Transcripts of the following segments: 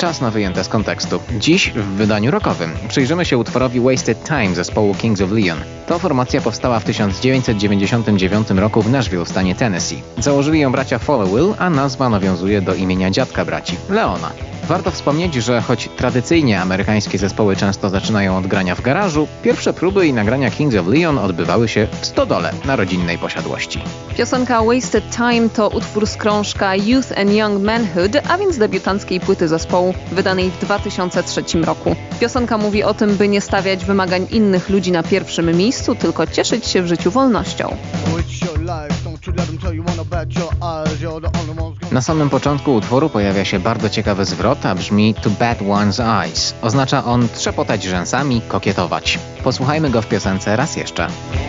Czas na wyjęte z kontekstu. Dziś w wydaniu rockowym przyjrzymy się utworowi Wasted Time zespołu Kings of Leon. To formacja powstała w 1999 roku w Nashville w stanie Tennessee. Założyli ją bracia Followill, a nazwa nawiązuje do imienia dziadka braci, Leona. Warto wspomnieć, że choć tradycyjnie amerykańskie zespoły często zaczynają od grania w garażu, pierwsze próby i nagrania Kings of Leon odbywały się w stodole na rodzinnej posiadłości. Piosenka Wasted Time to utwór z krążka Youth and Young Manhood, a więc debiutanckiej płyty zespołu, wydanej w 2003 roku. Piosenka mówi o tym, by nie stawiać wymagań innych ludzi na pierwszym miejscu, tylko cieszyć się w życiu wolnością. Na samym początku utworu pojawia się bardzo ciekawy zwrot, a brzmi to bat one's eyes. Oznacza on trzepotać rzęsami, kokietować. Posłuchajmy go w piosence raz jeszcze.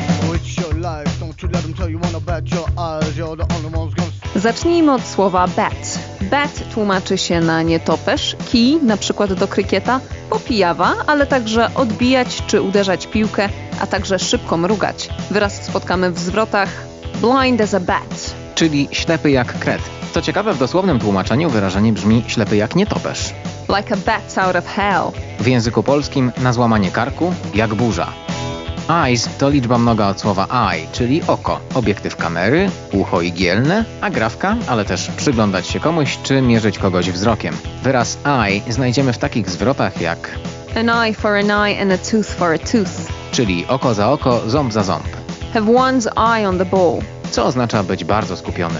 Zacznijmy od słowa bat. Bat tłumaczy się na nietoperz, kij, na przykład do krykieta, popijawa, ale także odbijać czy uderzać piłkę, a także szybko mrugać. Wyraz spotkamy w zwrotach blind as a bat, czyli ślepy jak kret. Co ciekawe, w dosłownym tłumaczeniu wyrażenie brzmi ślepy jak nietoperz. Like a bat out of hell. W języku polskim na złamanie karku jak burza. Eyes to liczba mnoga od słowa eye, czyli oko, obiektyw kamery, ucho igielne, agrafka, ale też przyglądać się komuś czy mierzyć kogoś wzrokiem. Wyraz eye znajdziemy w takich zwrotach jak an eye for an eye and a tooth for a tooth, czyli oko za oko, ząb za ząb. Have one's eye on the ball, co oznacza być bardzo skupionym.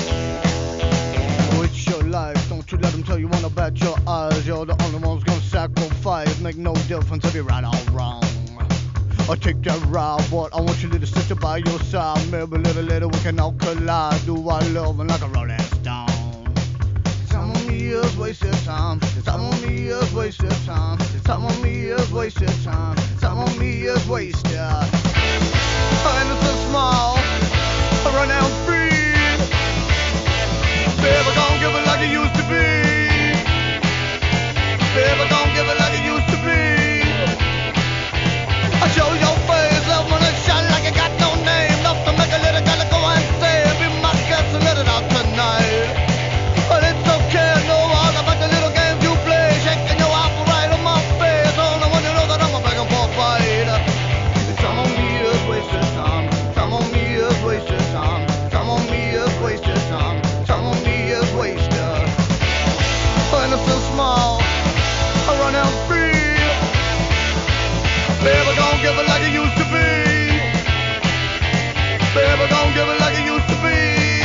I take that ride, but I want you little sister by your side. Maybe little, we can all collide. Do I love and like a rolling stone. Some of me is wasted time. Some of me is wasted time. Some of me is wasted time. Some of me is wasted. Innocent small, I run out free. Baby, don't give it like it used to be. Baby, don't give it like it used to be. I show your face, love when it shine like it got no name. Enough to make a little girl go and say, be my guest and let it out tonight. But it's okay, no all about the little games you play. Shaking your apple right on my face. Oh, no one you know that I'm a begging for a fight. Some of me is wasted time. Some of me is wasted time. Some of me is wasted time. Some of me is wasted. Innocent smile, I run out free. Baby, don't give it like it used to be. Baby, don't give it like it used to be.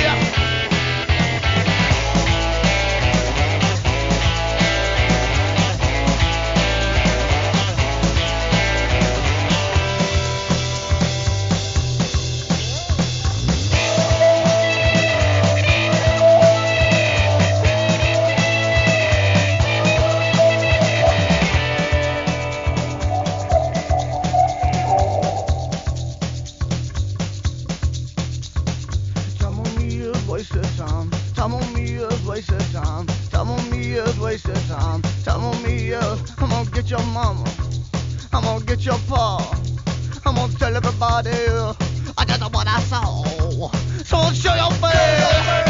Wasted time. Time on me is wasted time. Time on me is wasted time. Time on me is. I'm gonna get your mama. I'm gonna get your pa. I'm gonna tell everybody I just what I saw. So show your face.